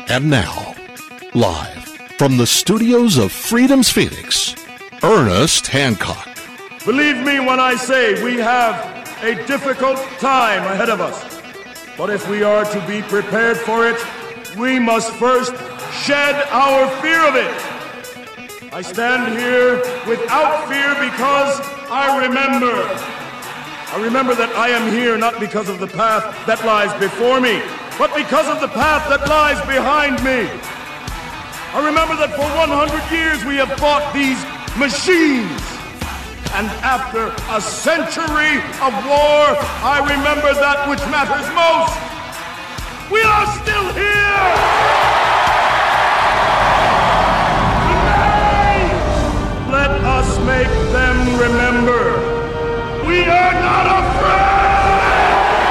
And now, live from the studios of Freedom's Phoenix, Ernest Hancock. Believe me when I say we have a difficult time ahead of us. But if we are to be prepared for it, we must first shed our fear of it. I stand here without fear because I remember that I am here not because of the path that lies before me, but because of the path that lies behind me. I remember that for 100 years we have fought these machines. And after a century of war, I remember that which matters most. We are still here! Let us make them remember. We are not afraid!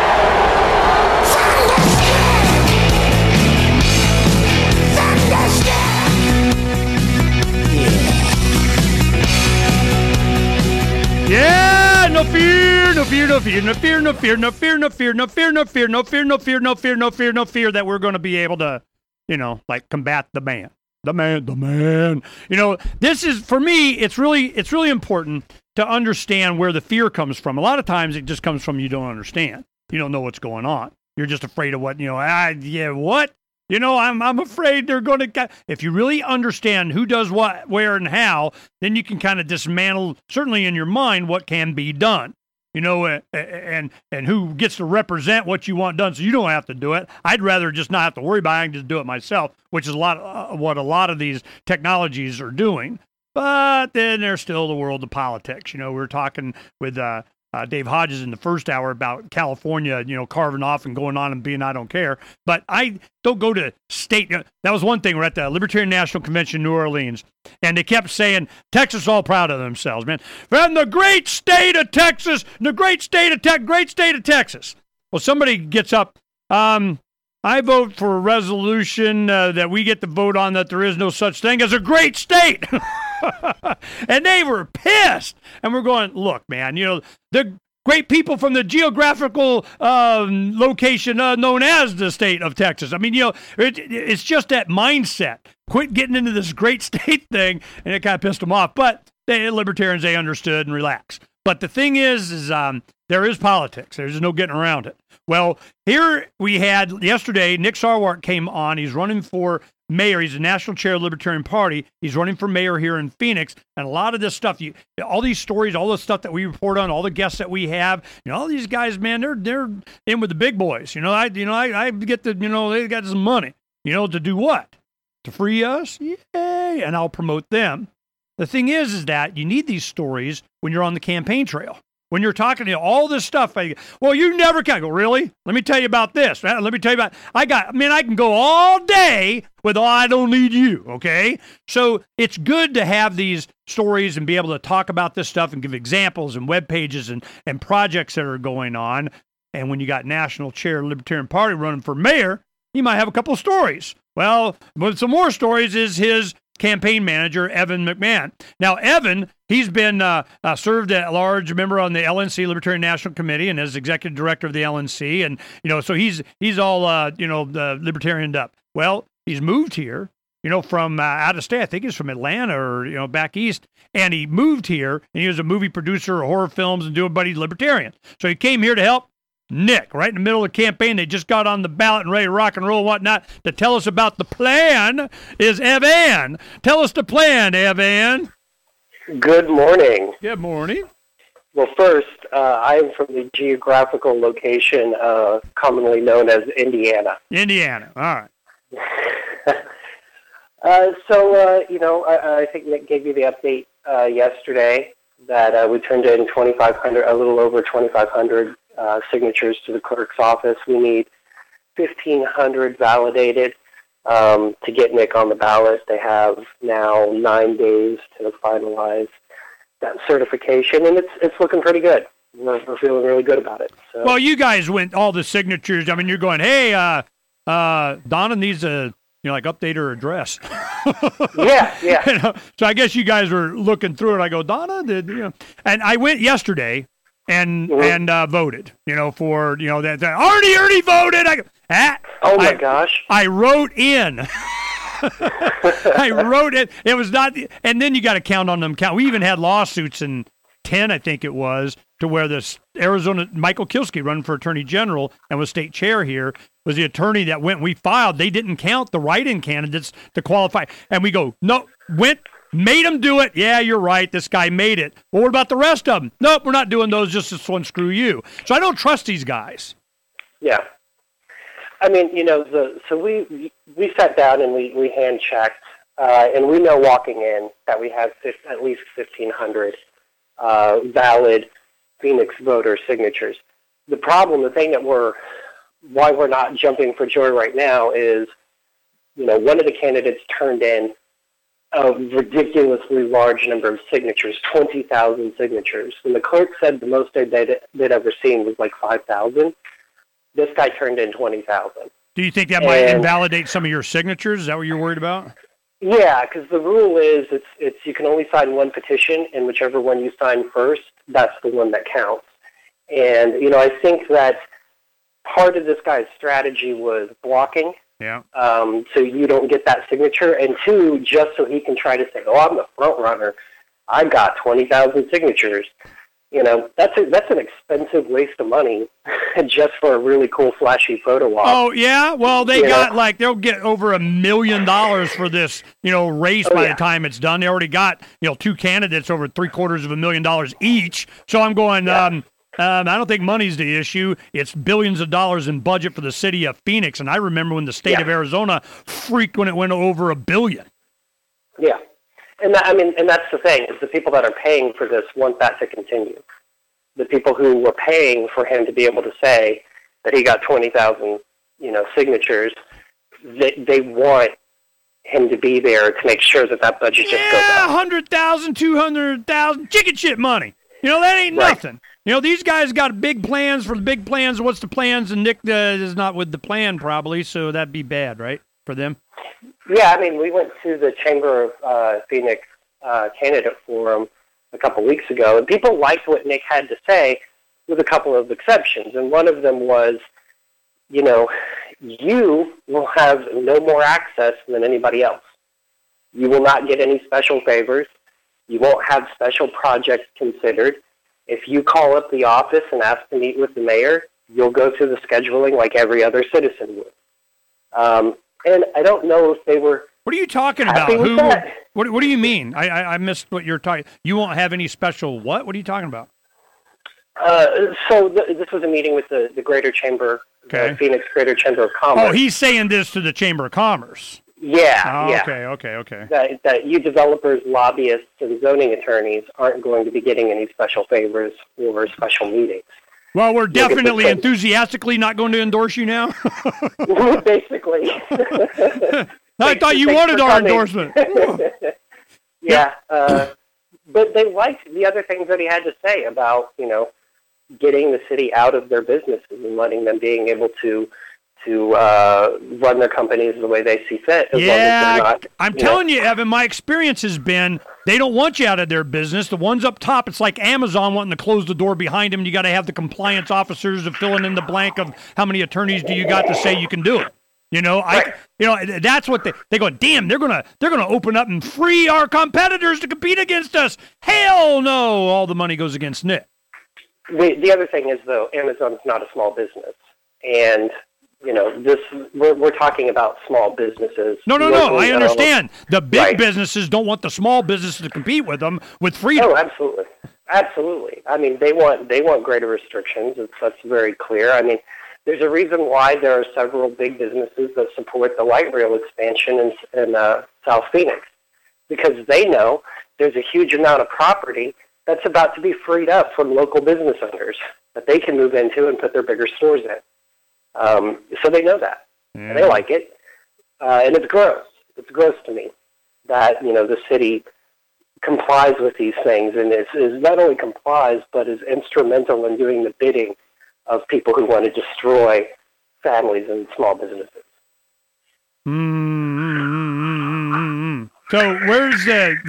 Yeah, no fear, no fear, no fear, no fear, no fear, no fear, no fear, no fear, no fear, no fear, no fear, no fear, no fear, no fear that we're going to be able to, combat the man. The man. This is, for me, it's really important to understand where the fear comes from. A lot of times it just comes from you don't understand. You don't know what's going on. You're just afraid of what, what? I'm afraid they're going to, if you really understand who does what, where, and how, then you can kind of dismantle, certainly in your mind, what can be done. And who gets to represent what you want done, so you don't have to do it. I'd rather just not have to worry about it. I can just do it myself, which is what a lot of these technologies are doing. But then there's still the world of politics. We were talking with Dave Hodges in the first hour about California, carving off and going on and being I don't care. But I don't go to state. That was one thing. We're at the Libertarian National Convention in New Orleans, and they kept saying, Texas all proud of themselves, man. From the great state of Texas, great state of Texas. Well, somebody gets up. I vote for a resolution that we get to vote on that there is no such thing as a great state. And they were pissed. And we're going, look, man, the great people from the geographical location known as the state of Texas. I mean, it's just that mindset. Quit getting into this great state thing, and it kind of pissed them off. But the libertarians, they understood and relaxed. But the thing is there is politics. There's no getting around it. Well, here we had yesterday, Nick Sarwark came on. He's running for mayor. He's the national chair of the Libertarian Party. He's running for mayor here in Phoenix. And a lot of this stuff, all these stories, all the stuff that we report on, all the guests that we have, all these guys, man, they're in with the big boys. I get the, they got some money, to do what? To free us? Yay! And I'll promote them. The thing is that you need these stories when you're on the campaign trail. When you're talking to all this stuff, well, you never can. I go, really? Let me tell you about this. Let me tell you about, I can go all day with, I don't need you, okay? So it's good to have these stories and be able to talk about this stuff and give examples and web pages and projects that are going on. And when you got national chair of the Libertarian Party running for mayor, you might have a couple of stories. Well, but some more stories is his campaign manager, Evan McMahon. Now, Evan, he's been served at large member on the LNC, Libertarian National Committee, and as executive director of the LNC. And, so he's all, libertarianed up. Well, he's moved here, from out of state. I think he's from Atlanta or, back east. And he moved here, and he was a movie producer of horror films and doing buddy libertarian. So he came here to help Nick, right in the middle of the campaign. They just got on the ballot and ready to rock and roll and whatnot. To tell us about the plan is Evan. Tell us the plan, Evan. Good morning. Good morning. Well, first, I am from the geographical location commonly known as Indiana. Indiana, all right. I think Nick gave you the update yesterday that we turned in 2,500, a little over 2,500 signatures to the clerk's office. We need 1,500 validated to get Nick on the ballot. They have now 9 days to finalize that certification, and it's looking pretty good. We're feeling really good about it. So. Well, you guys went all the signatures. I mean, you're going, hey, Donna needs a update her address. Yeah. So I guess you guys were looking through it. I go, Donna, and I went yesterday and voted, for, that already voted. Oh my gosh! I wrote in. I wrote it. It was not, and then you got to count on them. We even had lawsuits in 10, I think it was, to where this Arizona Michael Kielski, running for attorney general and was state chair here, was the attorney that went. We filed. They didn't count the write-in candidates to qualify, and we go, no, made them do it. Yeah, you're right. This guy made it. Well, what about the rest of them? Nope, we're not doing those. Just this one. Screw you. So I don't trust these guys. Yeah. I mean, so we sat down and we hand checked, and we know walking in that we have at least 1,500 valid Phoenix voter signatures. The problem, the thing why we're not jumping for joy right now is, one of the candidates turned in a ridiculously large number of signatures, 20,000 signatures, and the clerk said the most they'd ever seen was like 5,000. This guy turned in 20,000. Do you think that might invalidate some of your signatures? Is that what you're worried about? Yeah, because the rule is it's you can only sign one petition, and whichever one you sign first, that's the one that counts. And I think that part of this guy's strategy was blocking. Yeah. So you don't get that signature, and two, just so he can try to say, "Oh, I'm the front runner. I got 20,000 signatures." That's an expensive waste of money just for a really cool, flashy photo op. Oh, yeah? Well, they'll get over $1 million for this, race by the time it's done. They already got, two candidates over $750,000 each. So I'm going, I don't think money's the issue. It's billions of dollars in budget for the city of Phoenix. And I remember when the state of Arizona freaked when it went over $1 billion. Yeah. And that's the thing, is the people that are paying for this want that to continue. The people who were paying for him to be able to say that he got 20,000, signatures, they want him to be there to make sure that budget just goes up. 100,000, 200,000, chicken shit money. That ain't nothing. These guys got big plans for the big plans. What's the plans? And Nick is not with the plan probably, so that'd be bad, right, for them? Yeah, we went to the Chamber of Phoenix candidate forum a couple weeks ago, and people liked what Nick had to say with a couple of exceptions. And one of them was, you will have no more access than anybody else. You will not get any special favors. You won't have special projects considered. If you call up the office and ask to meet with the mayor, you'll go through the scheduling like every other citizen would. And I don't know if they were. What are you talking about? What do you mean? I missed what you're talking. You won't have any special what? What are you talking about? This was a meeting with the Greater Chamber, the Phoenix Greater Chamber of Commerce. Oh, he's saying this to the Chamber of Commerce. Yeah. Oh, yeah. Okay. That you developers, lobbyists, and zoning attorneys aren't going to be getting any special favors or special meetings. Well, we're definitely enthusiastically not going to endorse you now. Basically. I thought you wanted our endorsement. Yeah. But they liked the other things that he had to say about, getting the city out of their businesses and letting them being able to run their companies the way they see fit. As long as they're not, I'm telling you, Evan, my experience has been they don't want you out of their business. The ones up top, it's like Amazon wanting to close the door behind them. You got to have the compliance officers of filling in the blank of how many attorneys do you got to say you can do it. That's what they go. Damn, they're gonna open up and free our competitors to compete against us. Hell no! All the money goes against Nick. The other thing is though, Amazon's not a small business, and we're talking about small businesses. No. I understand. The big businesses don't want the small businesses to compete with them with freedom. Oh, absolutely. They want greater restrictions. That's very clear. There's a reason why there are several big businesses that support the light rail expansion in South Phoenix, because they know there's a huge amount of property that's about to be freed up from local business owners that they can move into and put their bigger stores in. So they know that, and they like it, and it's gross. It's gross to me that the city complies with these things, and is not only complies but is instrumental in doing the bidding of people who want to destroy families and small businesses. So where's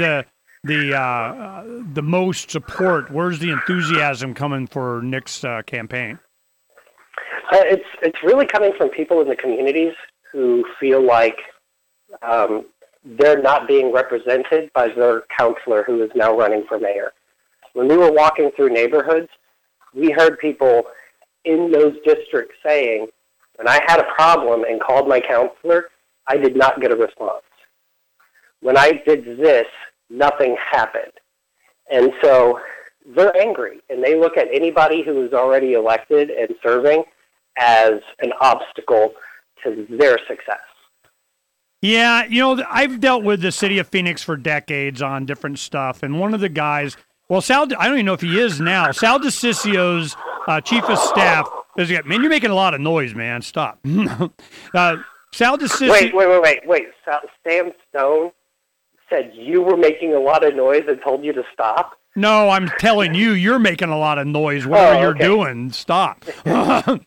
the most support? Where's the enthusiasm coming for Nick's campaign? It's really coming from people in the communities who feel like they're not being represented by their counselor who is now running for mayor. When we were walking through neighborhoods, we heard people in those districts saying, when I had a problem and called my counselor, I did not get a response. When I did this, nothing happened. And so they're angry, and they look at anybody who is already elected and serving as an obstacle to their success. Yeah, I've dealt with the city of Phoenix for decades on different stuff, and one of the guys, well, Sal, I don't even know if he is now, Sal DiCicio's chief of staff, is like, man, you're making a lot of noise, man, stop. Sal DiCicio... Wait. Sam Stone said you were making a lot of noise and told you to stop? No, I'm telling you, you're making a lot of noise. Whatever you're doing, stop. Sal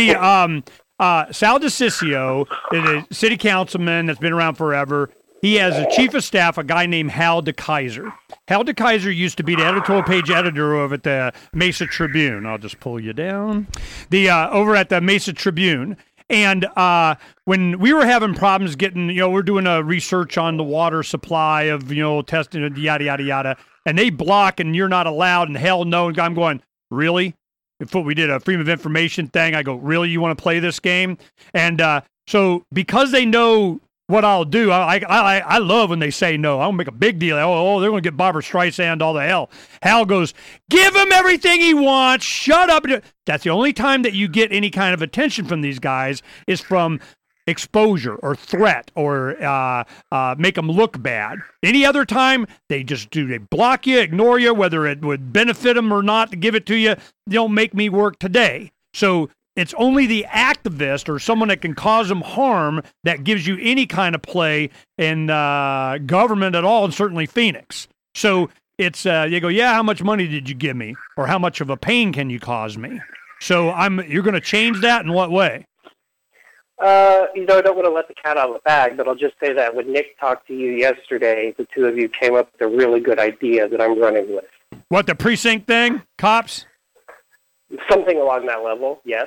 DiCicio is a city councilman that's been around forever. He has a chief of staff, a guy named Hal DeKaiser. Hal DeKaiser used to be the editorial page editor over at the Mesa Tribune. I'll just pull you down. Over at the Mesa Tribune. And when we were having problems getting, we're doing a research on the water supply of, testing, yada, yada, yada. And they block and you're not allowed and hell no. And I'm going, really? If we did a freedom of information thing, I go, really, you want to play this game? And so because they know what I'll do, I love when they say no. I don't make a big deal. Oh, they're going to get Barbara Streisand all the hell. Hal goes, give him everything he wants. Shut up. That's the only time that you get any kind of attention from these guys is from exposure or threat or make them look bad. Any other time, they block you, ignore you, whether it would benefit them or not to give it to you. Don't make me work today. So it's only the activist or someone that can cause them harm that gives you any kind of play in government at all, and certainly Phoenix. So it's you go, yeah, how much money did you give me? Or how much of a pain can you cause me? So you're going to change that in what way? I don't want to let the cat out of the bag, but I'll just say that when Nick talked to you yesterday, the two of you came up with a really good idea that I'm running with. What, the precinct thing? Cops? Something along that level, yes.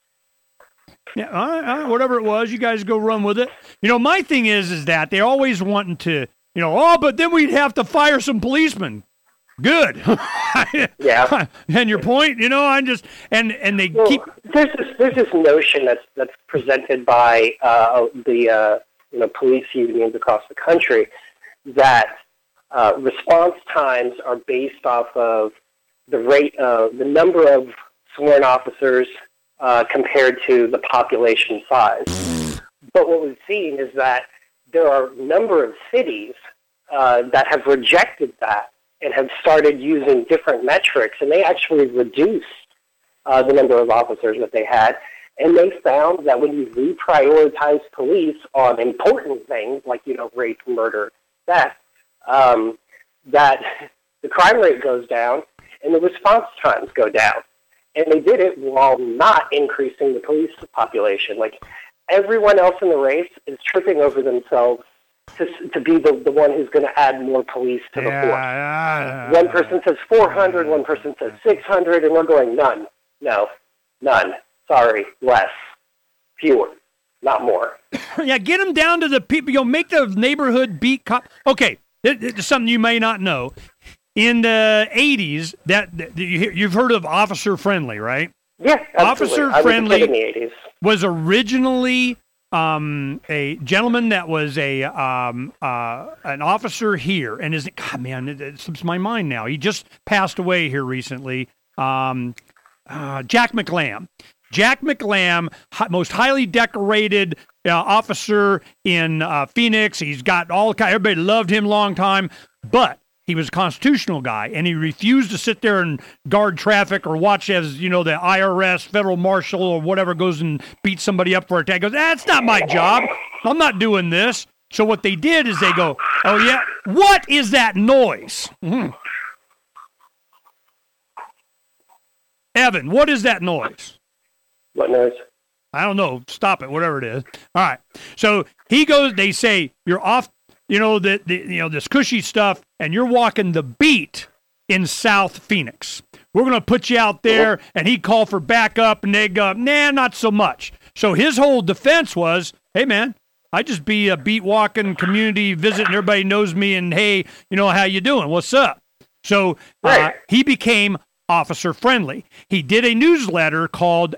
Yeah, whatever it was, you guys go run with it. My thing is that they're always wanting to, but then we'd have to fire some policemen. Good. Yeah. And your point, I'm just, and they keep. There's this notion that's presented by the police unions across the country that response times are based off of the rate of the number of sworn officers compared to the population size. But what we've seen is that there are a number of cities that have rejected that and have started using different metrics, and they actually reduced the number of officers that they had. And they found that when you reprioritize police on important things like, rape, murder, theft, that the crime rate goes down and the response times go down. And they did it while not increasing the police population. Like, everyone else in the race is tripping over themselves to be the one who's going to add more police to the force. One person says 400, one person says 600, and we're going, none. No, none. Sorry, less. Fewer, not more. Yeah, get them down to the people. Make the neighborhood beat cop. Okay, it's something you may not know. In the 80s, you've heard of Officer Friendly, right? Yeah, absolutely. Officer Friendly in the 80s. Was originally a gentleman that was an officer here, and God, man, it slips my mind now. He just passed away here recently. Jack McLam. Jack McLam, most highly decorated officer in Phoenix. He's got everybody loved him long time, but he was a constitutional guy, and he refused to sit there and guard traffic or watch as, the IRS, federal marshal, or whatever goes and beats somebody up for a tag. He goes, that's not my job. I'm not doing this. So what they did is they go, oh, yeah, what is that noise? Mm-hmm. Evan, what is that noise? What noise? I don't know. Stop it, whatever it is. All right. So he goes, they say, you're off, this cushy stuff, and you're walking the beat in South Phoenix. we're going to put you out there, and he'd call for backup, and they'd go, nah, not so much. So his whole defense was, hey, man, I just be a beat walking community visit, and everybody knows me, and hey, you know, how you doing? What's up? So he became officer friendly. He did a newsletter called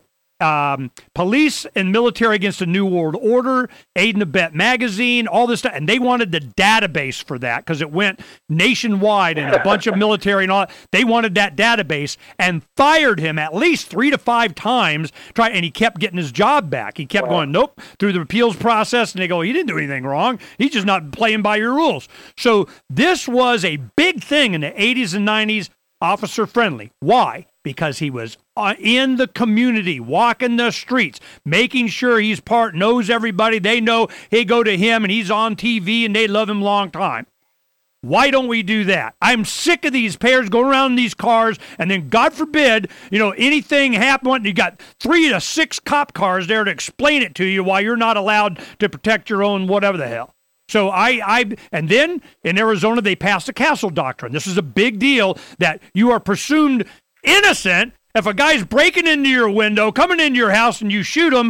Police and Military Against the New World Order, Aid and Abet magazine, all this stuff. And they wanted the database for that because it went nationwide and a bunch of military and all. They wanted that database and fired him at least 3 to 5 times. And he kept getting his job back. He kept going, nope, through the appeals process. And they go, he didn't do anything wrong. He's just not playing by your rules. So this was a big thing in the 80s and 90s, officer friendly. Why? Because he was in the community, walking the streets, making sure he's knows everybody. They know they go to him and he's on TV and they love him long time. Why don't we do that? I'm sick of these pairs going around in these cars and then, God forbid, you know, anything happen. You got 3 to 6 cop cars there to explain it to you why you're not allowed to protect your own whatever the hell. So and then in Arizona, they passed the Castle Doctrine. This is a big deal that you are presumed innocent. If a guy's breaking into your window, coming into your house, and you shoot him,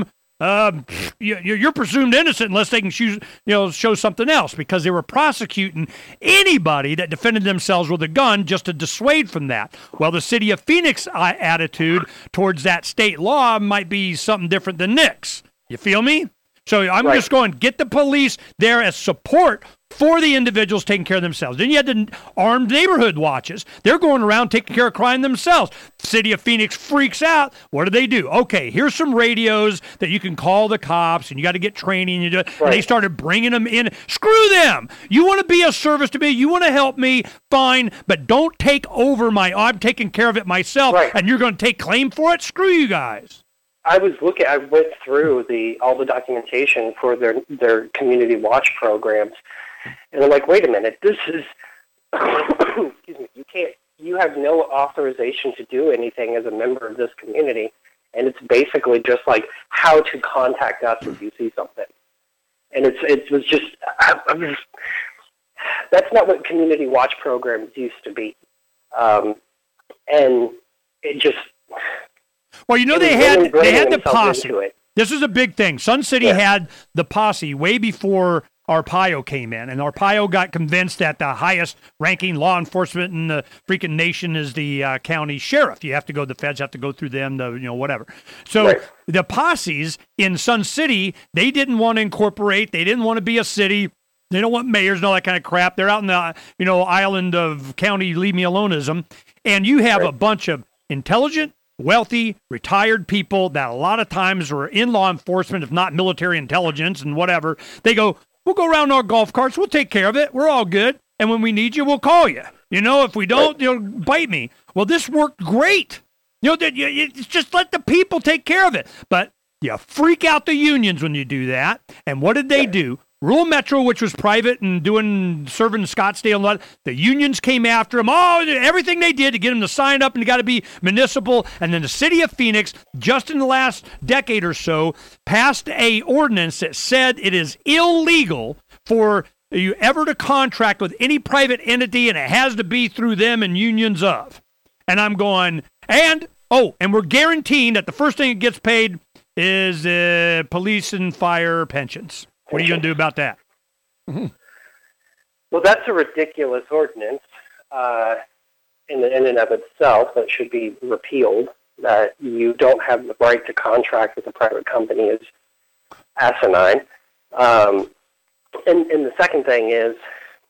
you're presumed innocent unless they can show something else, because they were prosecuting anybody that defended themselves with a gun just to dissuade from that. Well, the city of Phoenix attitude towards that state law might be something different than Nick's. You feel me? So I'm just going, get the police there as support for the individuals taking care of themselves. Then you had the armed neighborhood watches. They're going around taking care of crime themselves. The city of Phoenix freaks out. What do? Okay, here's some radios that you can call the cops, and you got to get training. And they started bringing them in. Screw them. You want to be a service to me? You want to help me? Fine, but don't take over I'm taking care of it myself, and you're going to take claim for it? Screw you guys. I went through all the documentation for their community watch programs, and I'm like, wait a minute, this is, excuse me, you have no authorization to do anything as a member of this community, and it's basically just like how to contact us if you see something, and it was just, that's not what community watch programs used to be, and it just. Well, you know, they had the posse. This is a big thing. Sun City had the posse way before Arpaio came in, and Arpaio got convinced that the highest-ranking law enforcement in the freaking nation is the county sheriff. You have to go. The feds have to go through them. Whatever. So the posses in Sun City, they didn't want to incorporate. They didn't want to be a city. They don't want mayors and all that kind of crap. They're out in the island of county leave me aloneism, and you have a bunch of intelligent, wealthy, retired people that a lot of times are in law enforcement, if not military intelligence and whatever. They go, we'll go around our golf carts. We'll take care of it. We're all good. And when we need you, we'll call you. If we don't, bite me. Well, this worked great. Just let the people take care of it. But you freak out the unions when you do that. And what did they do? Rural Metro, which was private and serving Scottsdale and all that, the unions came after them. Oh, everything they did to get them to sign up and got to be municipal. And then the city of Phoenix, just in the last decade or so, passed a ordinance that said it is illegal for you ever to contract with any private entity, and it has to be through them and unions of. And I'm going, and we're guaranteeing that the first thing that gets paid is police and fire pensions. What are you going to do about that? Mm-hmm. Well, that's a ridiculous ordinance in and of itself that should be repealed, that you don't have the right to contract with a private company is asinine. And the second thing is,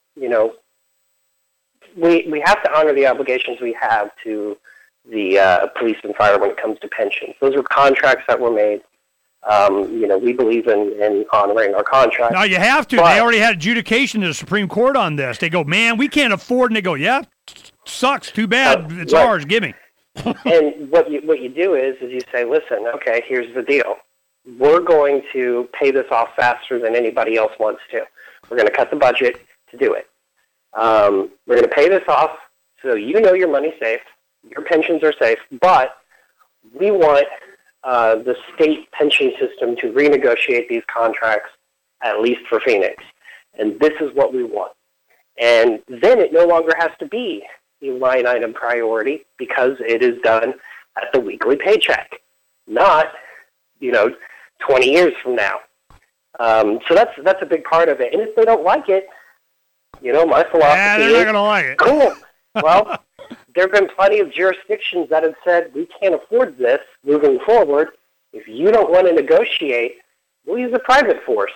we have to honor the obligations we have to the police and fire when it comes to pensions. Those were contracts that were made. We believe in honoring our contract. No, you have to. They already had adjudication to the Supreme Court on this. They go, man, we can't afford. And they go, yeah, sucks. Too bad. It's ours. Give me. And what you do is you say, listen, okay, here's the deal. We're going to pay this off faster than anybody else wants to. We're going to cut the budget to do it. We're going to pay this off so your money's safe, your pensions are safe, but we want the state pension system to renegotiate these contracts, at least for Phoenix. And this is what we want. And then it no longer has to be a line item priority because it is done at the weekly paycheck, not, 20 years from now. So that's a big part of it. And if they don't like it, my philosophy they're not going to like it. Cool. Well, there have been plenty of jurisdictions that have said, we can't afford this moving forward. If you don't want to negotiate, we'll use a private force.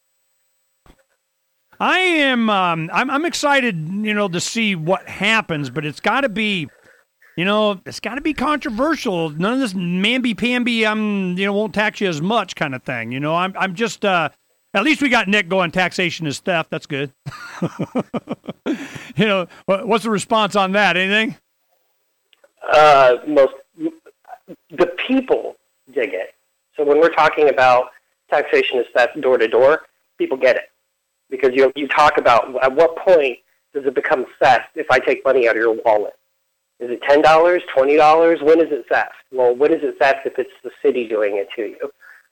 I am. I'm excited, to see what happens, but it's got to be, it's got to be controversial. None of this mamby-pamby, won't tax you as much kind of thing. I'm just. At least we got Nick going. Taxation is theft. That's good. What's the response on that? Anything? The people dig it. So when we're talking about taxation is theft door to door, people get it. Because you talk about at what point does it become theft if I take money out of your wallet? Is it $10, $20? When is it theft? Well, when is it theft if it's the city doing it to you?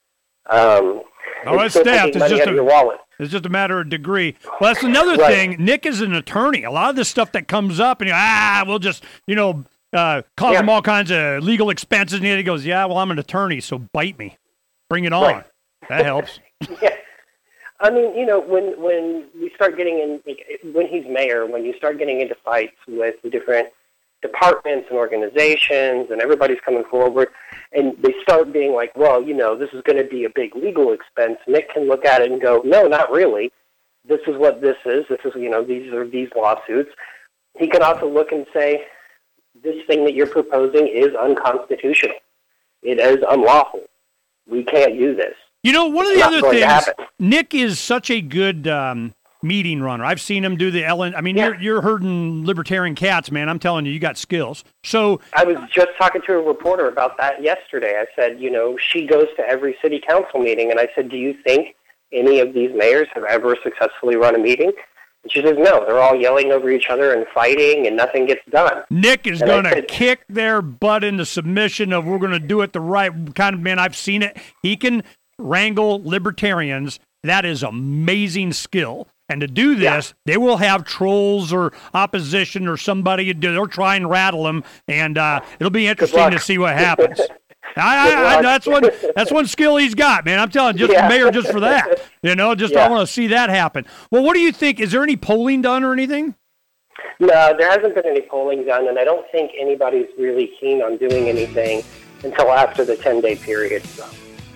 It's theft. It's just a matter of degree. Well, that's another thing. Nick is an attorney. A lot of this stuff that comes up, and we'll just, cause them all kinds of legal expenses. And he goes, yeah, well, I'm an attorney, so bite me. Bring it on. Right. That helps. Yeah. I mean, when we start getting in, when he's mayor, when you start getting into fights with the different departments and organizations and everybody's coming forward and they start being like, well, this is going to be a big legal expense. Nick can look at it and go, no, not really. This is what this is. This is, these are these lawsuits. He can also look and say, this thing that you're proposing is unconstitutional. It is unlawful. We can't do this. One of the other things, Nick is such a good meeting runner. I've seen him do the Ellen. I mean, you're herding libertarian cats, man. I'm telling you, you got skills. So I was just talking to a reporter about that yesterday. I said, she goes to every city council meeting, and I said, do you think any of these mayors have ever successfully run a meeting? And she says, no, they're all yelling over each other and fighting, and nothing gets done. Nick is going to kick their butt into submission of we're going to do it the right kind of man. I've seen it. He can wrangle libertarians. That is amazing skill. And to do this, they will have trolls or opposition or somebody. They'll try and rattle them, and it'll be interesting to see what happens. That's one skill he's got, man. I'm telling you, mayor just for that. I want to see that happen. Well, what do you think? Is there any polling done or anything? No, there hasn't been any polling done, and I don't think anybody's really keen on doing anything until after the 10-day period. So.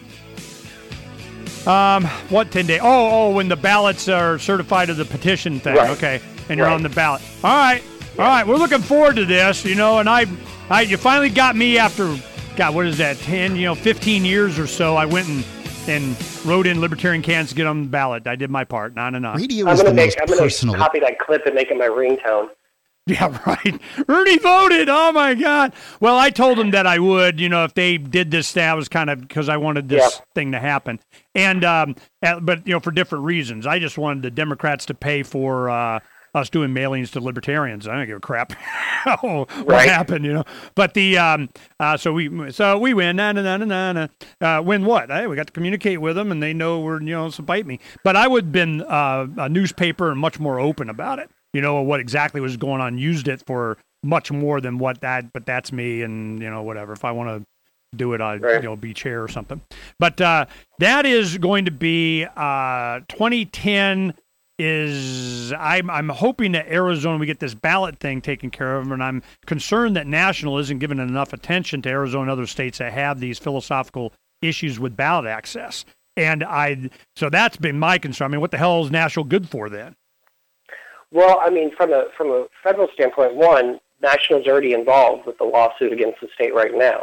What 10 days? Oh, when the ballots are certified to the petition thing. Right. Okay. And you're on the ballot. All right. All right. We're looking forward to this, and you finally got me after, God, what is that? 10, 15 years or so. I went and wrote in libertarian cans to get on the ballot. I did my part. No. Radio is the most personal. I'm going to copy that clip and make it my ringtone. Yeah, right. Ernie voted. Oh, my God. Well, I told him that I would, if they did this, that was kind of because I wanted this thing to happen. And, but, for different reasons. I just wanted the Democrats to pay for us doing mailings to libertarians. I don't give a crap what happened, But so we win. Win what? Hey, we got to communicate with them, and they know we're, so bite me. But I would have been a newspaper and much more open about it. What exactly was going on, used it for much more than but that's me, and, whatever. If I want to do it, I'd, be chair or something. But that is going to be 2010 is, I'm hoping that Arizona, we get this ballot thing taken care of, and I'm concerned that national isn't giving enough attention to Arizona and other states that have these philosophical issues with ballot access. And so that's been my concern. I mean, what the hell is national good for then? Well, I mean, from a federal standpoint, one, National's already involved with the lawsuit against the state right now.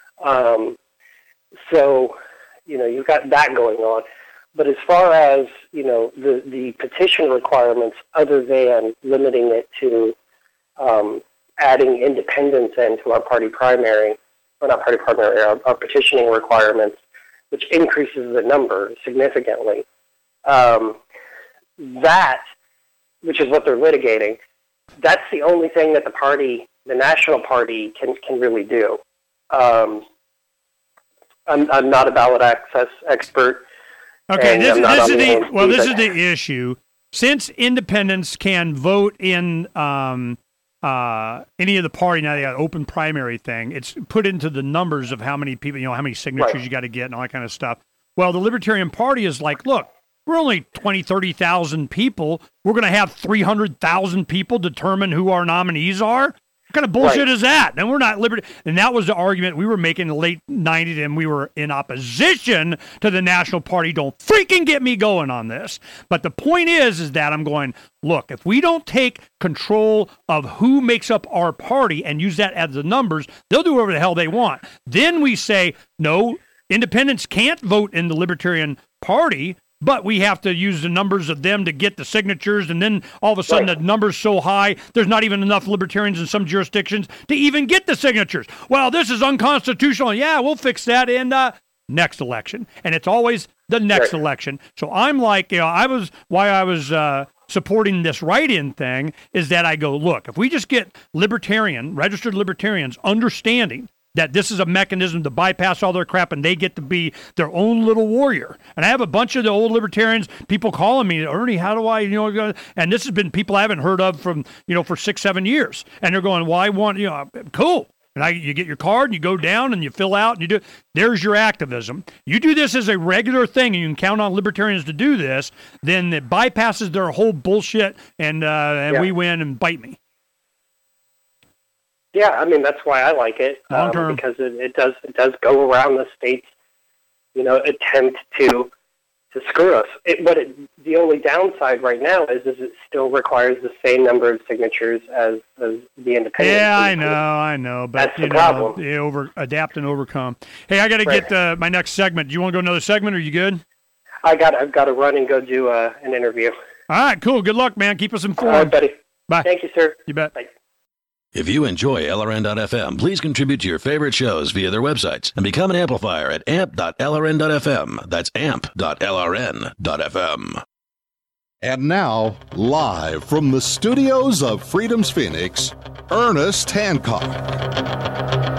So, you've got that going on. But as far as, the petition requirements, other than limiting it to adding independents into our party primary, or not party primary, our petitioning requirements, which increases the number significantly, that, which is what they're litigating, that's the only thing that the national party can really do. I'm not a ballot access expert. Okay, this is the issue. Since independents can vote in any of the party, now they got open primary thing, it's put into the numbers of how many people, how many signatures you got to get and all that kind of stuff. Well, the Libertarian Party is like, look, we're only 20, 30,000 people. We're going to have 300,000 people determine who our nominees are. What kind of bullshit is that? And we're not liberty. And that was the argument we were making in the late 90s, and we were in opposition to the National Party. Don't freaking get me going on this. But the point is that I'm going, look, if we don't take control of who makes up our party and use that as the numbers, they'll do whatever the hell they want. Then we say, no, independents can't vote in the Libertarian Party, but we have to use the numbers of them to get the signatures, and then all of a sudden the number's so high, there's not even enough libertarians in some jurisdictions to even get the signatures. Well, this is unconstitutional. Yeah, we'll fix that in next election. And it's always the next election. So I'm like, I was supporting this write-in thing is that I go, look, if we just get registered libertarians understanding that this is a mechanism to bypass all their crap and they get to be their own little warrior. And I have a bunch of the old libertarians, people calling me, Ernie, how do I, and this has been people I haven't heard of from, for 6-7 years. And they're going, well, I want, cool. And you get your card and you go down and you fill out and you do, there's your activism. You do this as a regular thing and you can count on libertarians to do this, then it bypasses their whole bullshit and we win and bite me. Yeah, I mean, that's why I like it, because it does go around the state's, attempt to screw us. The only downside right now is it still requires the same number of signatures as the independents. Yeah, I know, but that's the problem. Adapt and overcome. Hey, I got to get my next segment. Do you want to go another segment, or are you good? I've got to run and go do an interview. All right, cool. Good luck, man. Keep us informed. All right, buddy. Bye. Thank you, sir. You bet. Bye. If you enjoy LRN.FM, please contribute to your favorite shows via their websites and become an amplifier at amp.lrn.fm. That's amp.lrn.fm. And now, live from the studios of Freedom's Phoenix, Ernest Hancock.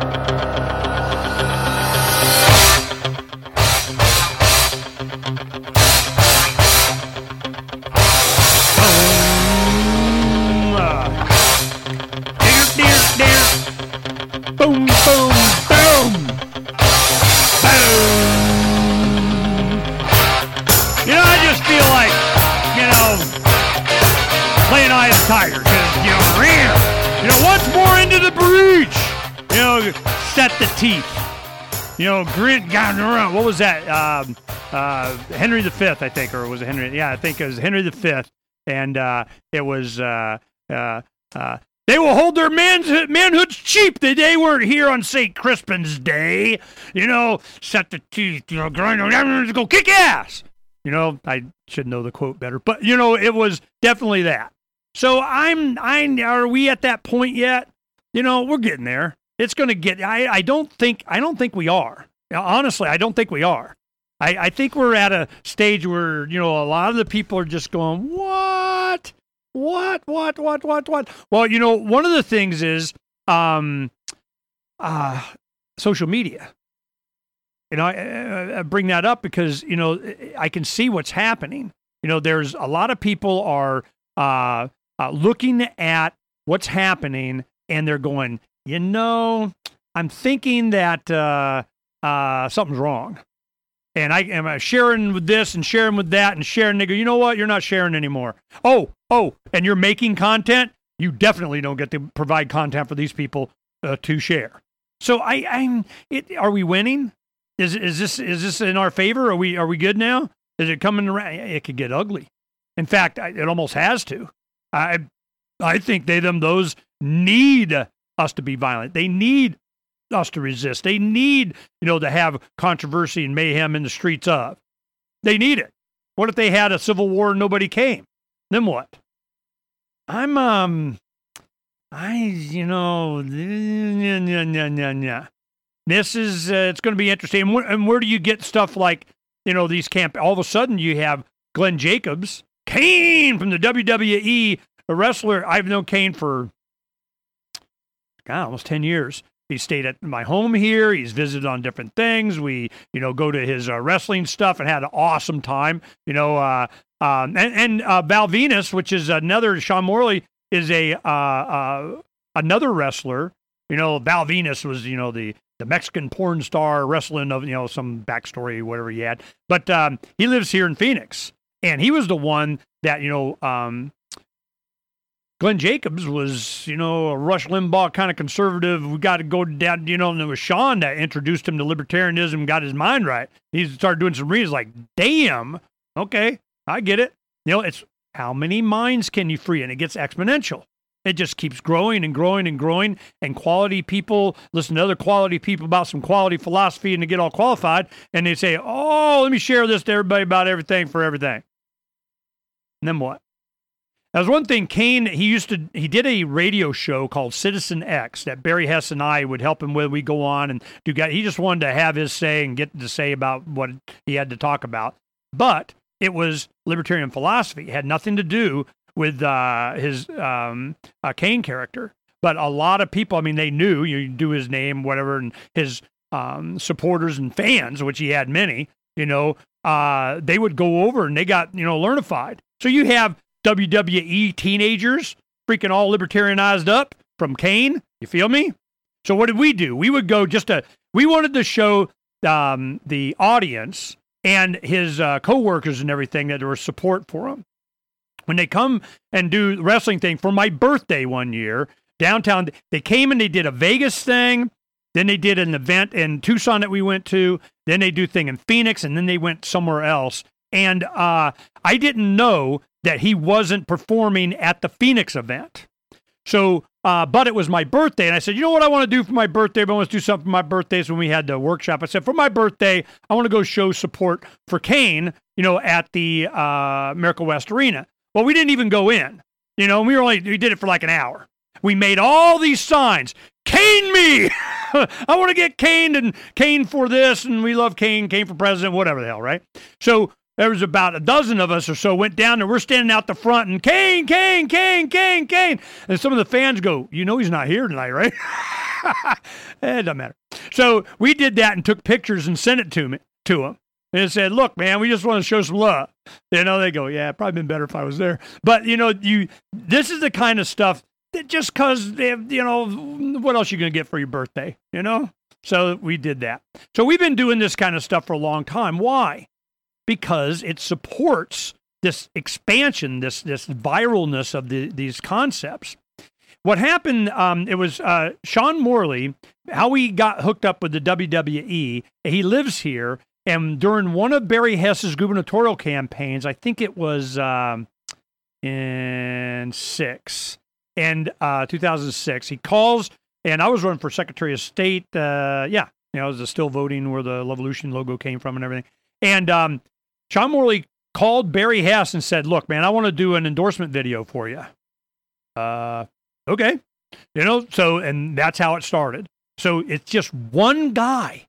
Boom, boom, boom, boom. I just feel like, playing Eye of the Tiger, because, what's more into the breach? Set the teeth. Grit down around. What was that? Henry V, I think, or was it Henry? Yeah, I think it was Henry V, and it was they will hold their manhoods cheap that they weren't here on St. Crispin's Day. Set the teeth, grind on, go kick ass. I should know the quote better, but it was definitely that. So are we at that point yet? We're getting there. It's going to get, I don't think we are. Honestly, I don't think we are. I think we're at a stage where, a lot of the people are just going, what? What? Well, one of the things is social media. I bring that up because, I can see what's happening. There's a lot of people are looking at what's happening and they're going, I'm thinking that something's wrong. And I am sharing with this and sharing with that and sharing. They go, you know what? You're not sharing anymore. Oh, and you're making content? You definitely don't get to provide content for these people to share. So are we winning? Is this in our favor? Are we good now? Is it coming around? It could get ugly. In fact, it almost has to. I think those need us to be violent. They need us to resist. They need, to have controversy and mayhem in the streets of. They need it. What if they had a civil war and nobody came? Then what? This is, it's going to be interesting. And where do you get stuff like, these all of a sudden you have Glenn Jacobs, Kane from the WWE, a wrestler. I've known Kane for, almost 10 years. He stayed at my home here. He's visited on different things. We, go to his wrestling stuff and had an awesome time. And Val Venus, which is another, Sean Morley, is a another wrestler, Val Venus was, the Mexican porn star wrestling of, some backstory, whatever he had. But he lives here in Phoenix. And he was the one that, Glenn Jacobs was, a Rush Limbaugh kind of conservative. We got to go down, and it was Sean that introduced him to libertarianism and got his mind right. He started doing some readings like, damn, okay, I get it. It's how many minds can you free? And it gets exponential. It just keeps growing and growing and growing. And quality people listen to other quality people about some quality philosophy and they get all qualified. And they say, oh, let me share this to everybody about everything for everything. And then what? That was one thing. Kane, he did a radio show called Citizen X that Barry Hess and I would help him with. We go on and he just wanted to have his say and get to say about what he had to talk about. But it was libertarian philosophy. It had nothing to do with his Kane character. But a lot of people, they knew, you do his name, whatever, and his supporters and fans, which he had many, they would go over and they got, learnified. So you have WWE teenagers freaking all libertarianized up from Kane. You feel me? So what did we do? We would go we wanted to show the audience and his co-workers and everything that there was support for him. When they come and do the wrestling thing for my birthday one year, downtown, they came and they did a Vegas thing. Then they did an event in Tucson that we went to. Then they do a thing in Phoenix, and then they went somewhere else. And I didn't know that he wasn't performing at the Phoenix event. So, but it was my birthday, and I said, you know what I want to do for my birthday? I want to do something for my birthday. So when we had the workshop, I said, for my birthday, I want to go show support for Kane, at the Miracle West Arena. Well, we didn't even go in, we did it for like an hour. We made all these signs, Kane me! I want to get Kane and Kane for this, and we love Kane for president, whatever the hell, right? So there was about a dozen of us or so went down, and we're standing out the front, and Kane, Kane, Kane, Kane, Kane. And some of the fans go, he's not here tonight, right? It doesn't matter. So we did that and took pictures and sent it to him. And it said, look, man, we just want to show some love. They go, yeah, it'd probably been better if I was there. But, this is the kind of stuff that just because, what else are you going to get for your birthday, So we did that. So we've been doing this kind of stuff for a long time. Why? Because it supports this expansion, this viralness of these concepts. What happened, it was Sean Morley, how he got hooked up with the WWE. He lives here, and during one of Barry Hess's gubernatorial campaigns, I think it was in 2006, he calls, and I was running for Secretary of State. It was the still voting where the Levolution logo came from and everything. And Sean Morley called Barry Hess and said, look, man, I want to do an endorsement video for you. Okay. And that's how it started. So it's just one guy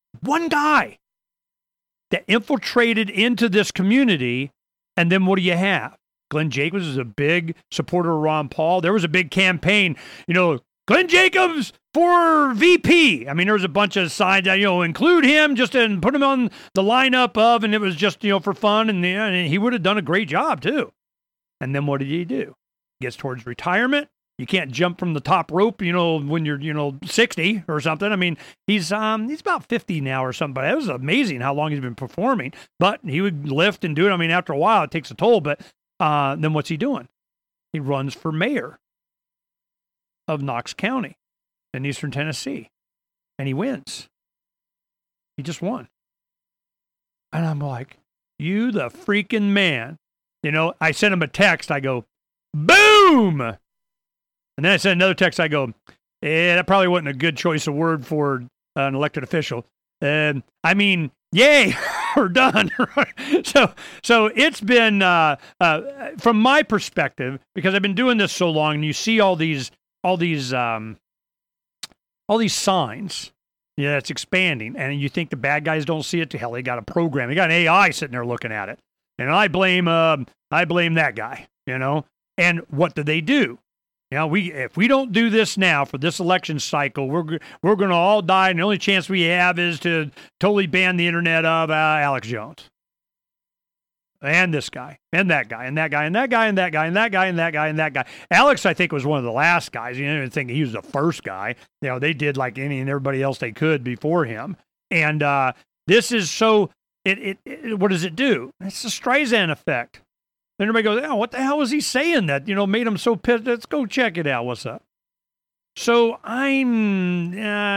that infiltrated into this community. And then what do you have? Glenn Jacobs is a big supporter of Ron Paul. There was a big campaign, Glenn Jacobs for VP. There was a bunch of signs that, include him just and put him on the lineup of, and it was just, for fun. And he would have done a great job too. And then what did he do? Gets towards retirement. You can't jump from the top rope, when you're, 60 or something. He's about 50 now or something, but it was amazing how long he's been performing. But he would lift and do it. After a while, it takes a toll, but then what's he doing? He runs for mayor of Knox County in Eastern Tennessee, and he wins. He just won. And I'm like, you the freaking man. I sent him a text. I go, boom! And then I sent another text. I go, that probably wasn't a good choice of word for an elected official. Yay, we're done. So it's been, from my perspective, because I've been doing this so long, and you see all these signs, it's expanding, and you think the bad guys don't see it. To hell, they got a program, they got an AI sitting there looking at it, and I blame that guy, And what do? If we don't do this now for this election cycle, we're going to all die, and the only chance we have is to totally ban the internet of Alex Jones. and this guy, and that guy, and that guy, and that guy, and that guy, and that guy, and that guy, and that guy. Alex, I think, was one of the last guys. You didn't think he was the first guy. They did like any and everybody else they could before him. And this is so, what does it do? It's the Streisand effect. And everybody goes, oh, what the hell was he saying that, made him so pissed? Let's go check it out. What's up? So I'm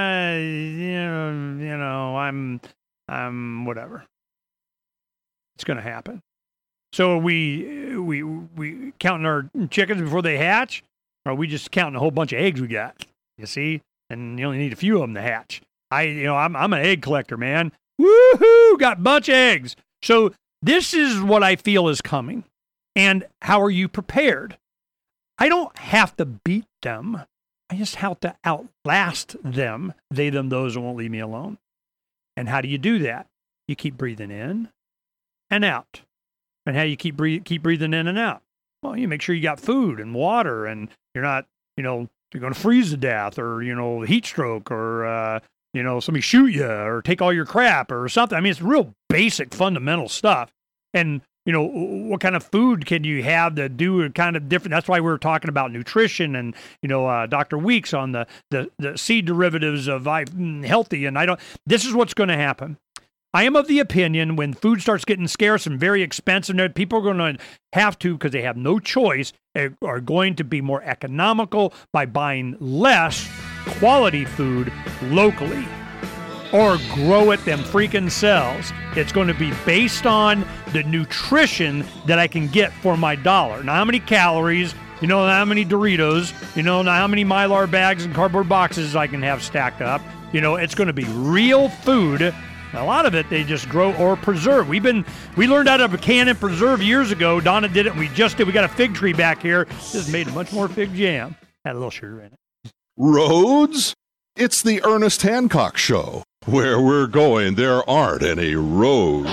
whatever. It's going to happen. So we counting our chickens before they hatch, or are we just counting a whole bunch of eggs we got? You see, and you only need a few of them to hatch. I'm an egg collector, man. Woohoo! Got a bunch of eggs. So this is what I feel is coming. And how are you prepared? I don't have to beat them. I just have to outlast them. They, them, those who won't leave me alone. And how do you do that? You keep breathing in and out. And how you keep breathing in and out? Well, you make sure you got food and water, and you're not, you're going to freeze to death, or, heat stroke, or, somebody shoot you, or take all your crap, or something. I mean, it's real basic, fundamental stuff. And, what kind of food can you have to do kind of different? That's why we were talking about nutrition and, Dr. Weeks on the seed derivatives of healthy. And this is what's going to happen. I am of the opinion when food starts getting scarce and very expensive, people are going to have to, because they have no choice, are going to be more economical by buying less quality food locally, or grow it them freaking selves. It's going to be based on the nutrition that I can get for my dollar. Now, how many calories, how many Doritos, now how many Mylar bags and cardboard boxes I can have stacked up. It's going to be real food. A lot of it they just grow or preserve. We learned out of a can and preserve years ago. Donna did it, and we got a fig tree back here. Just made much more fig jam. Had a little sugar in it. Roads? It's the Ernest Hancock Show. Where we're going, there aren't any roads.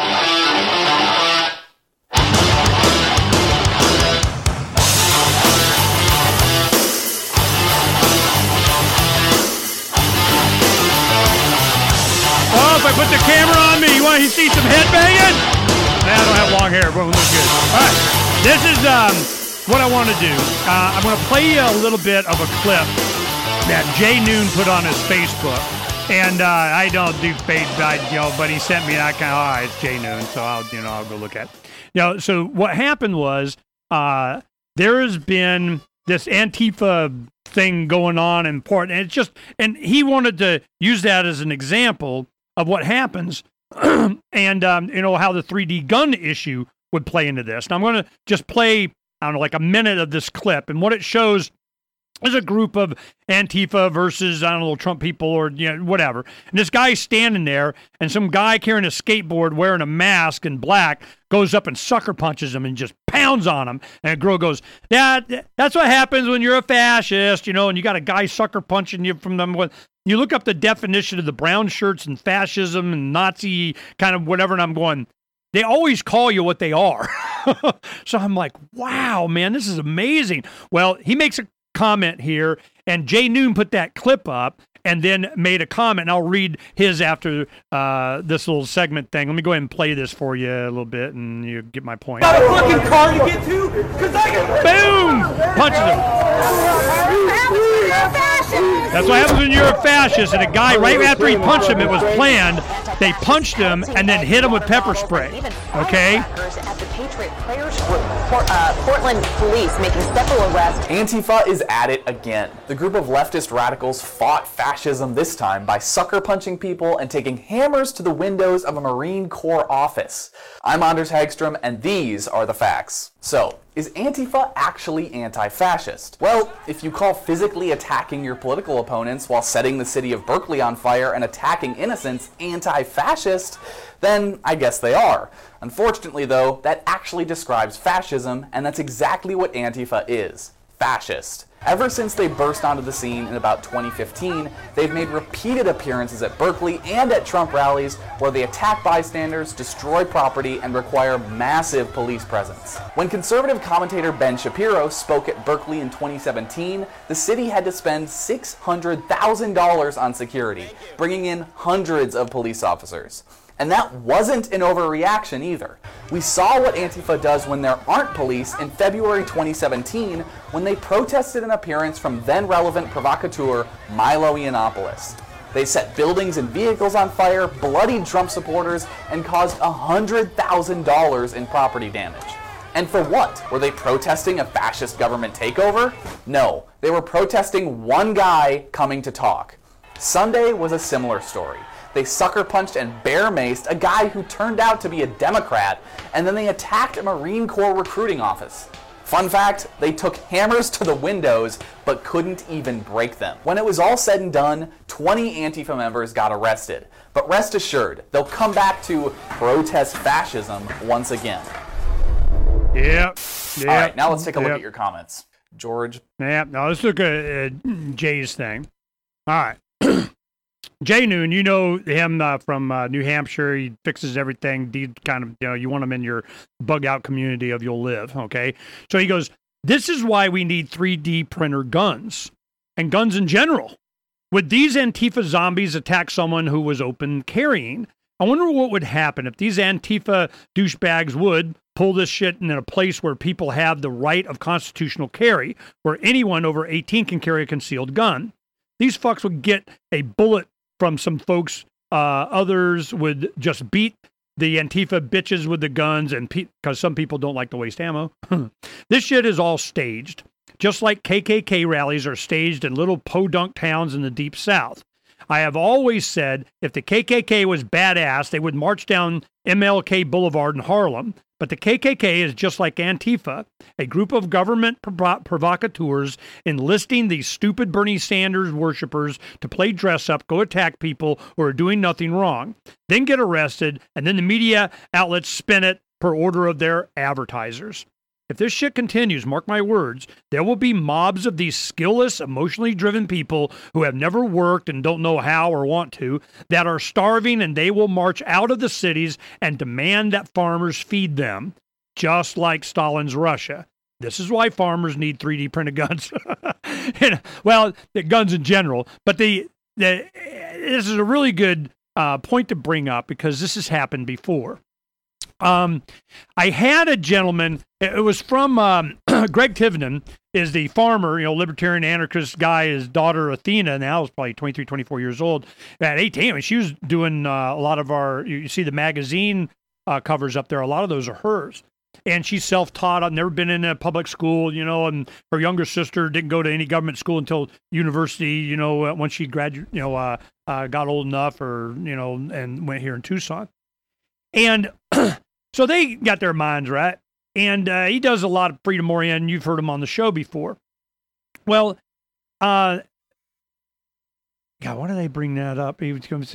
Oh, if I put the camera on me, you want to see some head banging? I don't have long hair, but it looks good. All right, this is what I want to do. I'm going to play you a little bit of a clip that Jay Noon put on his Facebook. And I don't do fade, but he sent me that kind of, all right, it's Jay Noon, so I'll go look at it. So what happened was there has been this Antifa thing going on in Portland, and he wanted to use that as an example of what happens, and how the 3D gun issue would play into this. Now I'm going to just play, like a minute of this clip, and what it shows is a group of Antifa versus, Trump people or, whatever. And this guy's standing there, and some guy carrying a skateboard wearing a mask in black goes up and sucker punches him and just pounds on him. And a girl goes, that's what happens when you're a fascist, and you got a guy sucker punching you from them. You look up the definition of the brown shirts and fascism and Nazi kind of whatever, and I'm going, they always call you what they are. So I'm like, wow, man, this is amazing. Well, he makes a comment here, and Jay Noon put that clip up and then made a comment, and I'll read his after this little segment thing. Let me go ahead and play this for you a little bit, and you get my point. Got a fucking car to get to? Boom! Punches him. That's what happens when you're a fascist. And a guy, right after he punched him, it was planned, they punched him and then hit him with pepper spray. Okay? At the Patriot Players Group, Portland police making several arrests. Antifa is at it again. The group of leftist radicals fought fascism this time by sucker punching people and taking hammers to the windows of a Marine Corps office. I'm Anders Hagstrom, and these are the facts. So, is Antifa actually anti-fascist? Well, if you call physically attacking your political opponents while setting the city of Berkeley on fire and attacking innocents anti-fascist, then I guess they are. Unfortunately, though, that actually describes fascism, and that's exactly what Antifa is. Fascist. Ever since they burst onto the scene in about 2015, they've made repeated appearances at Berkeley and at Trump rallies where they attack bystanders, destroy property, and require massive police presence. When conservative commentator Ben Shapiro spoke at Berkeley in 2017, the city had to spend $600,000 on security, bringing in hundreds of police officers. And that wasn't an overreaction either. We saw what Antifa does when there aren't police in February 2017 when they protested an appearance from then-relevant provocateur Milo Yiannopoulos. They set buildings and vehicles on fire, bloodied Trump supporters, and caused $100,000 in property damage. And for what? Were they protesting a fascist government takeover? No, they were protesting one guy coming to talk. Sunday was a similar story. They sucker punched and bear maced a guy who turned out to be a Democrat, and then they attacked a Marine Corps recruiting office. Fun fact, they took hammers to the windows, but couldn't even break them. When it was all said and done, 20 Antifa members got arrested. But rest assured, they'll come back to protest fascism once again. Yep. All right, now let's take a look at your comments. George? Yeah, now let's look at Jay's thing. All right. Jay Noon, you know him from New Hampshire. He fixes everything. Kind of, you want him in your bug out community of You'll Live, okay? So he goes, this is why we need 3D printer guns and guns in general. Would these Antifa zombies attack someone who was open carrying? I wonder what would happen if these Antifa douchebags would pull this shit in a place where people have the right of constitutional carry, where anyone over 18 can carry a concealed gun. These fucks would get a bullet from some folks. Others would just beat the Antifa bitches with the guns, and because some people don't like to waste ammo. This shit is all staged, just like KKK rallies are staged in little podunk towns in the Deep South. I have always said if the KKK was badass, they would march down MLK Boulevard in Harlem. But the KKK is just like Antifa, a group of government provocateurs enlisting these stupid Bernie Sanders worshipers to play dress up, go attack people who are doing nothing wrong, then get arrested, and then the media outlets spin it per order of their advertisers. If this shit continues, mark my words, there will be mobs of these skillless, emotionally driven people who have never worked and don't know how or want to, that are starving, and they will march out of the cities and demand that farmers feed them, just like Stalin's Russia. This is why farmers need 3D printed guns. Well, the guns in general, but this is a really good point to bring up because this has happened before. I had a gentleman, it was from Greg Tivenin, is the farmer, libertarian anarchist guy. His daughter Athena now is probably 23, 24 years old. At 18, I mean, she was doing a lot of you see the magazine covers up there, a lot of those are hers. And she's self-taught. I've never been in a public school, and her younger sister didn't go to any government school until university, once she graduated, got old enough and went here in Tucson. And so they got their minds right. And he does a lot of freedom oriented. You've heard him on the show before. Well, God, why do they bring that up?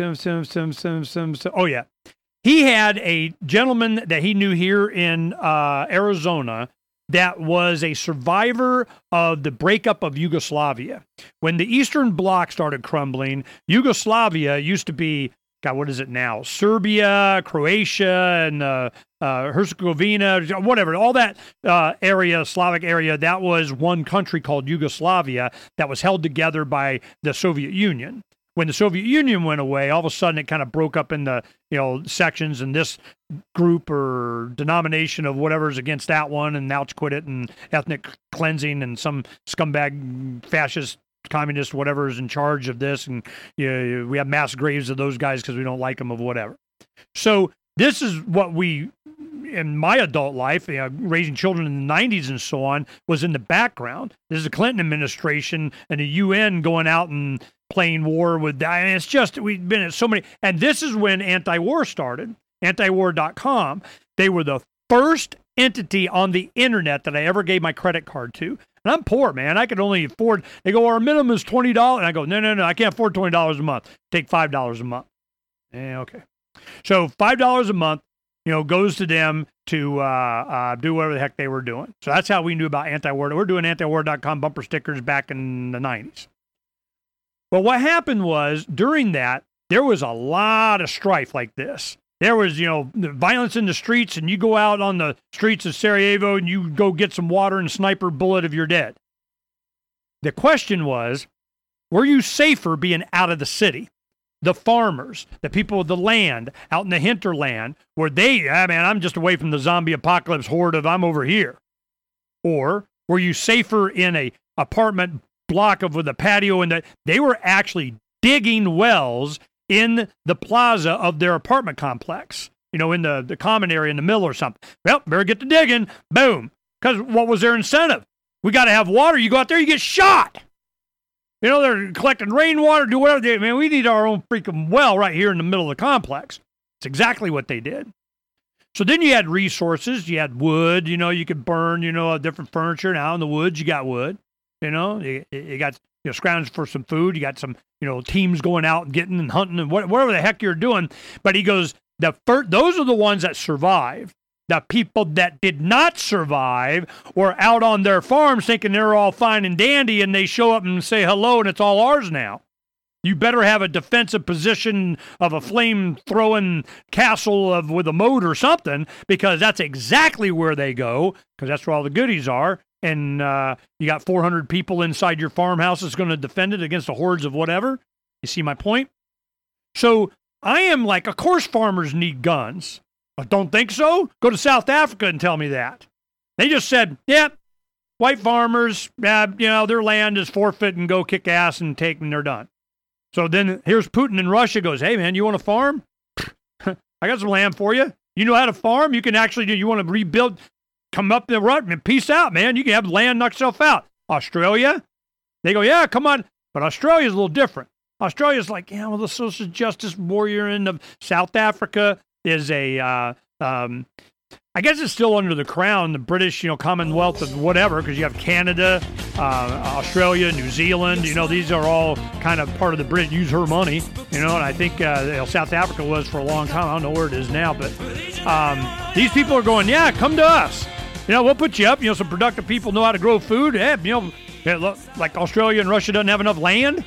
Oh, yeah. He had a gentleman that he knew here in Arizona that was a survivor of the breakup of Yugoslavia. When the Eastern Bloc started crumbling, Yugoslavia used to be, God, what is it now? Serbia, Croatia, and Herzegovina, whatever. All that area, Slavic area, that was one country called Yugoslavia that was held together by the Soviet Union. When the Soviet Union went away, all of a sudden it kind of broke up into, sections, and this group or denomination of whatever's against that one, and now it's quit it, and ethnic cleansing, and some scumbag fascist communist whatever is in charge of this, and we have mass graves of those guys because we don't like them of whatever. So this is what we, in my adult life, raising children in the 90s and so on, was in the background. This is the Clinton administration and the UN going out and playing war with that. And it's just, we've been at so many, and this is when anti-war started, antiwar.com. They were the first entity on the internet that I ever gave my credit card to. And I'm poor, man. I could only afford, they go, our minimum is $20. And I go, no, I can't afford $20 a month. Take $5 a month. Yeah, okay. So $5 a month, goes to them to do whatever the heck they were doing. So that's how we knew about anti-war. We're doing antiwar.com bumper stickers back in the 90s. Well, what happened was, during that, there was a lot of strife like this. There was, violence in the streets, and you go out on the streets of Sarajevo and you go get some water and sniper bullet if you're dead. The question was, were you safer being out of the city? the farmers, the people with the land out in the hinterland where I'm just away from the zombie apocalypse horde I'm over here? Or were you safer in a apartment block with a patio and they were actually digging wells in the plaza of their apartment complex, in the common area in the middle or something? Well, better get to digging. Boom. Because what was their incentive? We got to have water. You go out there, you get shot. They're collecting rainwater, do whatever. We need our own freaking well right here in the middle of the complex. It's exactly what they did. So then you had resources. You had wood. You could burn, different furniture. Now in the woods, you got wood. You got scrounging for some food. You got some, teams going out and getting and hunting and whatever the heck you're doing. But he goes, those are the ones that survived. The people that did not survive were out on their farms thinking they're all fine and dandy, and they show up and say hello, and it's all ours now. You better have a defensive position of a flame-throwing castle with a moat or something, because that's exactly where they go, because that's where all the goodies are. And you got 400 people inside your farmhouse that's going to defend it against the hordes of whatever. You see my point? So I am like, of course farmers need guns. I don't think so. Go to South Africa and tell me that. They just said, yeah, white farmers, their land is forfeit and go kick ass and take and they're done. So then here's Putin in Russia goes, hey, man, you want to farm? I got some land for you. You know how to farm? You can actually you want to rebuild, come up the rut and peace out, man. You can have land, knock yourself out. Australia? They go, yeah, come on. But Australia's a little different. Australia's like, the social justice warrior in South Africa is I guess it's still under the crown, the British, Commonwealth of whatever, because you have Canada, Australia, New Zealand, these are all kind of part of the British, use her money, and I think South Africa was for a long time. I don't know where it is now, but these people are going, yeah, come to us. We'll put you up, some productive people know how to grow food. Like Australia and Russia doesn't have enough land.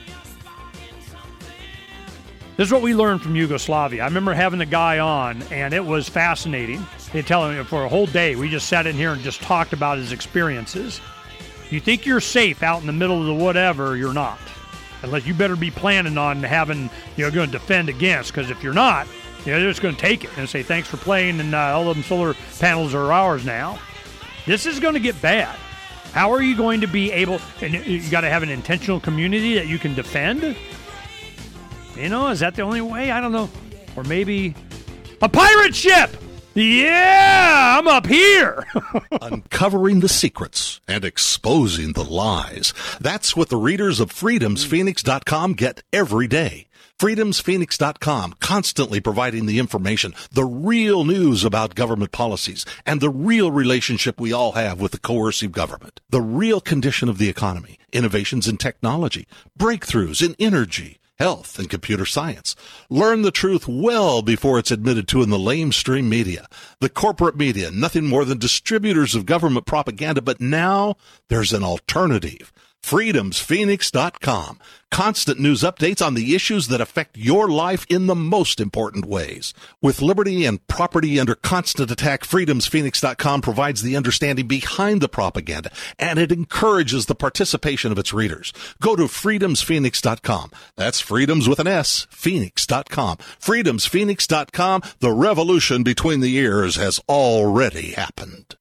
This is what we learned from Yugoslavia. I remember having the guy on, and it was fascinating. They telling me for a whole day, we just sat in here and just talked about his experiences. You think you're safe out in the middle of the whatever, you're not. Unless you better be planning on having, going to defend against, because if you're not, they're just going to take it and say, thanks for playing, and all of them solar panels are ours now. This is going to get bad. How are you going to be able, and you got to have an intentional community that you can defend? Is that the only way? I don't know. Or maybe a pirate ship. Yeah, I'm up here. Uncovering the secrets and exposing the lies. That's what the readers of freedomsphoenix.com get every day. freedomsphoenix.com, constantly providing the information, the real news about government policies, and the real relationship we all have with the coercive government. The real condition of the economy, innovations in technology, breakthroughs in energy, health, and computer science. Learn the truth well before it's admitted to in the lamestream media. The corporate media, nothing more than distributors of government propaganda, but now there's an alternative. freedomsphoenix.com. Constant news updates on the issues that affect your life in the most important ways. With liberty and property under constant attack, freedomsphoenix.com provides the understanding behind the propaganda, and it encourages the participation of its readers. Go to freedomsphoenix.com. That's freedoms with an S, phoenix.com. freedomsphoenix.com. The revolution between the ears has already happened.